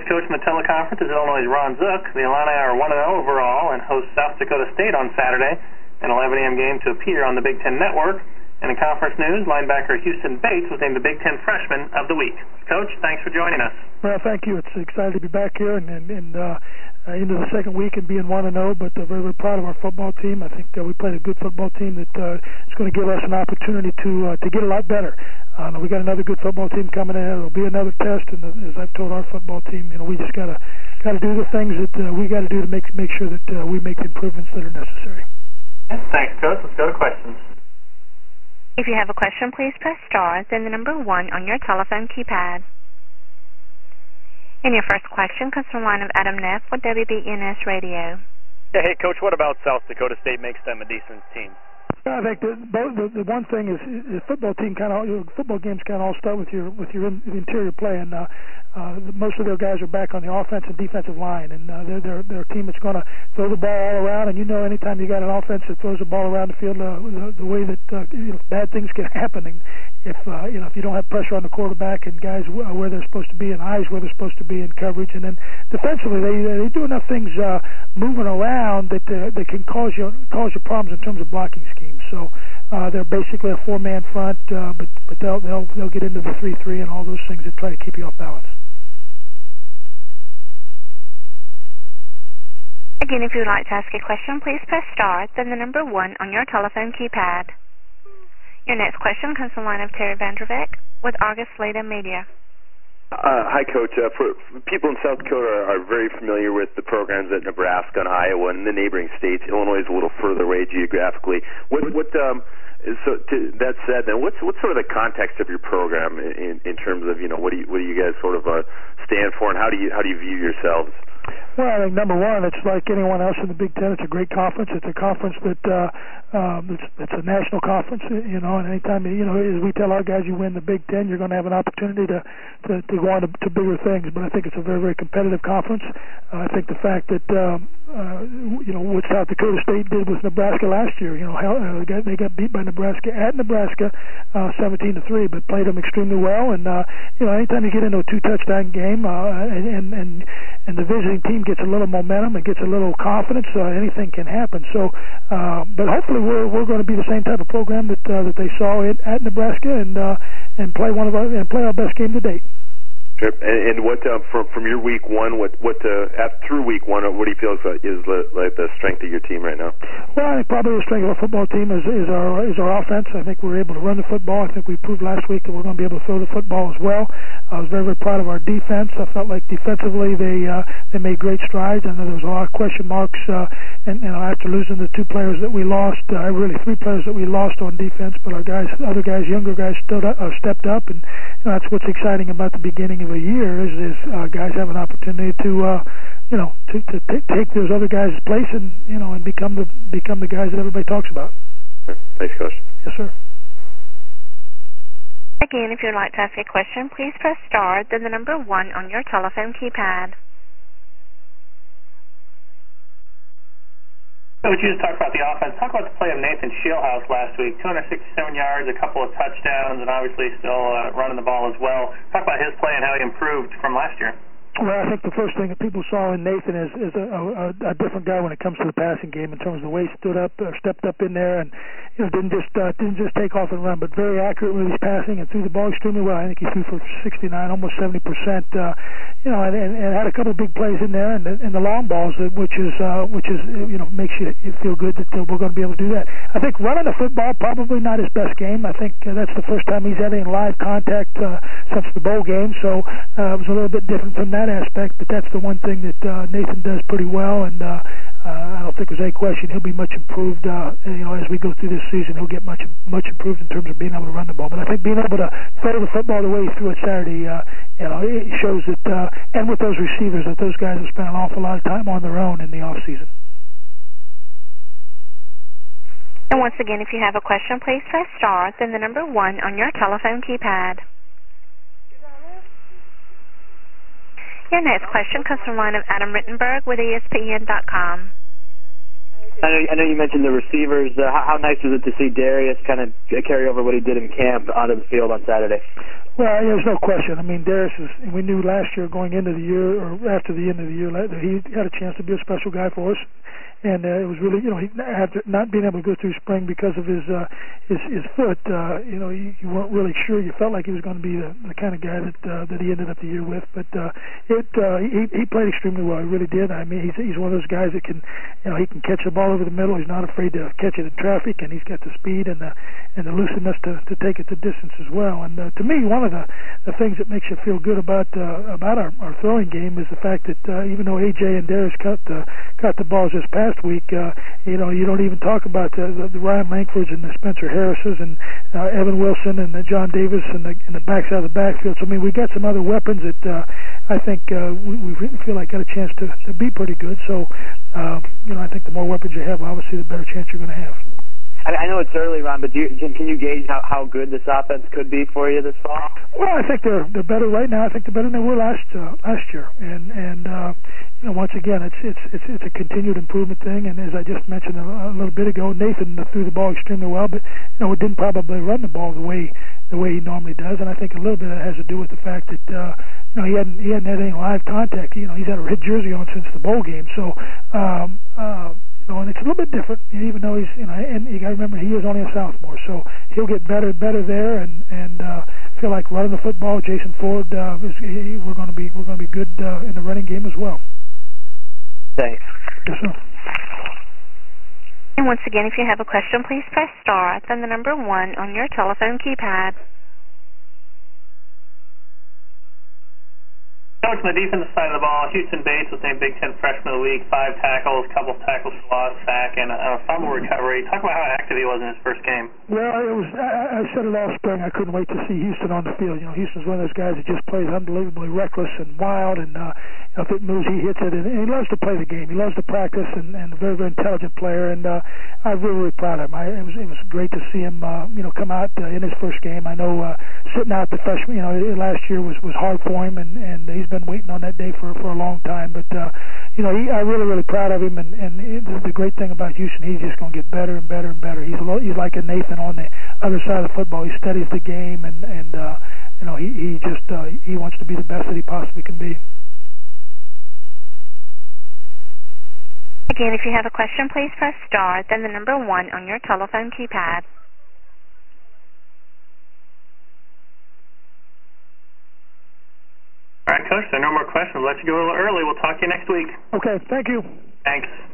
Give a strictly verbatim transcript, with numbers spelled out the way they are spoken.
next coach in the teleconference is Illinois' Ron Zook. The Illini are one and oh overall and host South Dakota State on Saturday, an eleven a m game to appear on the Big Ten Network. And in conference news, linebacker Houston Bates was named the Big Ten Freshman of the Week. Coach, thanks for joining us. Well, thank you. It's exciting to be back here and, and, and uh, into the second week and being one and oh, but uh, very, very proud of our football team. I think uh, we played a good football team that uh, is going to give us an opportunity to uh, to get a lot better. Uh, we got another good football team coming in. It'll be another test, and uh, as I've told our football team, you know, we just gotta gotta do the things that uh, we got to do to make make sure that uh, we make the improvements that are necessary. Thanks, Coach. Let's go to questions. If you have a question, please press star, then the number one on your telephone keypad. And your first question comes from the line of Adam Neff with W B N S Radio. Yeah, hey, Coach, what about South Dakota State makes them a decent team? I think the, the the one thing is, is football team kind of football games kind of all start with your with your in, interior play, and uh, uh, most of their guys are back on the offensive and defensive line, and uh, they're they're they're a team that's going to throw the ball all around. And you know, anytime you got an offense that throws the ball around the field, uh, the, the way that uh, you know, bad things can happen, and if uh, you know if you don't have pressure on the quarterback and guys w- where they're supposed to be and eyes where they're supposed to be in coverage, and then defensively they they do enough things uh, moving around that uh, that can cause you cause you problems in terms of blocking schemes. So uh, they're basically a four-man front, uh, but but they'll they'll they'll get into the three three and all those things that try to keep you off balance. Again, if you would like to ask a question, please press star, then the number one on your telephone keypad. Your next question comes from the line of Terry Vanderbeck with Argus Leda Media. Uh, hi, Coach. Uh, for, for people in South Dakota are, are very familiar with the programs at Nebraska and Iowa and the neighboring states. Illinois is a little further away geographically. What, what, um, so to that said, then what's what's sort of the context of your program in, in terms of you know what do you what do you guys sort of uh, stand for, and how do you how do you view yourselves? Well, I think number one, it's like anyone else in the Big Ten. It's a great conference. It's a conference that uh, um, it's, it's a national conference, you know. And anytime you know, as we tell our guys, you win the Big Ten, you're going to have an opportunity to to, to go on to, to bigger things. But I think it's a very very competitive conference. Uh, I think the fact that um, uh, you know what South Dakota State did with Nebraska last year, you know, how, uh, they got they got beat by Nebraska at Nebraska, uh, seventeen to three, but played them extremely well. And uh, you know, anytime you get into a two touchdown game, uh, and and and, and the visiting team gets a little momentum and gets a little confidence, uh, anything can happen. So, uh, but hopefully we're we're going to be the same type of program that uh, that they saw at, at Nebraska, and uh, and play one of our and play our best game to date. Sure. And, and what uh, from from your week one, what what uh, after, through week one, what do you feel is, uh, is the, like the strength of your team right now? Well, I think probably the strength of our football team is, is our is our offense. I think we're able to run the football. I think we proved last week that we're going to be able to throw the football as well. I was very very proud of our defense. I felt like defensively they uh, they made great strides. I know there was a lot of question marks, uh, and, and after losing the two players that we lost, uh, really three players that we lost on defense, but our guys, other guys, younger guys, stood up, uh, stepped up, and you know, that's what's exciting about the beginning of a year is, is uh, guys have an opportunity to, uh, you know, to, to t- take those other guys' place and you know and become the become the guys that everybody talks about. Thanks, Coach. Yes, sir. Again, if you would like to ask a question, please press star, then the number one on your telephone keypad. So would you just talk about the offense? Talk about the play of Nathan Shieldhouse last week. two hundred sixty-seven yards, a couple of touchdowns, and obviously still uh, running the ball as well. Talk about his play and how he improved from last year. Well, I think the first thing that people saw in Nathan is, is a, a, a different guy when it comes to the passing game in terms of the way he stood up, or stepped up in there, and you know didn't just uh, didn't just take off and run, but very accurate with his passing and threw the ball extremely well. I think he threw for sixty-nine, almost seventy percent. Uh, you know, and, and, and had a couple of big plays in there, and the, and the long balls, which is uh, which is you know makes you feel good that uh, we're going to be able to do that. I think running the football probably not his best game. I think uh, that's the first time he's had any live contact uh, since the bowl game, so uh, it was a little bit different from that aspect, but that's the one thing that uh, Nathan does pretty well, and uh, uh, I don't think there's any question he'll be much improved. Uh, you know, as we go through this season, he'll get much much improved in terms of being able to run the ball. But I think being able to throw the football the way he threw it Saturday, uh, you know, it shows that, uh, and with those receivers, that those guys have spent an awful lot of time on their own in the off season. And once again, if you have a question, please press star, then the number one on your telephone keypad. Your next question comes from the line of Adam Rittenberg with E S P N dot com. I know, I know you mentioned the receivers. Uh, how, how nice was it to see Darius kind of carry over what he did in camp onto the field on Saturday? Well, yeah, there's no question. I mean, Darius is, and we knew last year going into the year, or after the end of the year, that he had a chance to be a special guy for us. And uh, it was really, you know, he after not being able to go through spring because of his uh, his, his foot, uh, you know, you, you weren't really sure. You felt like he was going to be the, the kind of guy that uh, that he ended up the year with. But uh, it uh, he he played extremely well. He really did. I mean, he's he's one of those guys that can, you know, he can catch the ball over the middle. He's not afraid to catch it in traffic, and he's got the speed and the and the looseness to, to take it the distance as well. And uh, to me, one of the, the things that makes you feel good about uh, about our, our throwing game is the fact that uh, even though A J and Darius caught the caught the balls this past week, uh, you know, you don't even talk about the, the, the Ryan Langfords and the Spencer Harrises and uh, Evan Wilson and the John Davis and the, and the backs out of the backfield. So I mean, we got some other weapons that uh, I think uh, we, we feel like got a chance to, to be pretty good. So uh, you know, I think the more weapons you have, obviously, the better chance you're going to have. I know it's early, Ron, but do you, can, can you gauge how, how good this offense could be for you this fall? Well, I think they're they're better right now. I think they're better than they were last uh, last year. And and uh, you know, once again, it's it's it's it's a continued improvement thing. And as I just mentioned a, a little bit ago, Nathan threw the ball extremely well, but you know, didn't probably run the ball the way the way he normally does. And I think a little bit of that has to do with the fact that uh, you know he hadn't he hadn't had any live contact. You know, he's had a red jersey on since the bowl game. So. Um, uh, You know, and it's a little bit different, even though he's, you know, and you got to remember he is only a sophomore, so he'll get better and better there, and and uh, feel like running the football. Jason Ford, uh, is, he, we're going to be we're going to be good uh, in the running game as well. Thanks. Yes, sir. And once again, if you have a question, please press star, then the number one on your telephone keypad. Coach, on the defensive side of the ball, Houston Bates was named Big Ten Freshman of the Week, five tackles, couple of tackles for loss, sack, and a fumble recovery. Talk about how active he was in his first game. Well, it was. I, I said it all spring. I couldn't wait to see Houston on the field. You know, Houston's one of those guys that just plays unbelievably reckless and wild, and uh, you know, if it moves, he hits it, and, and he loves to play the game. He loves to practice, and, and a very, very intelligent player. And uh, I'm really, really proud of him. I, it was, it was great to see him, uh, you know, come out uh, in his first game. I know uh, sitting out the freshman, you know, last year was was hard for him, and and he's been waiting on that day for for a long time. But uh, you know, he, I'm really, really proud of him. And and it, the great thing about Houston, he's just going to get better and better and better. He's a, he's like a Nathan on the other side of the football. He studies the game, and and uh, you know, he he just uh, he wants to be the best that he possibly can be. Again, if you have a question, please press star, then the number one on your telephone keypad. All right, Coach, there are no more questions. We'll let you go a little early. We'll talk to you next week. Okay, thank you. Thanks.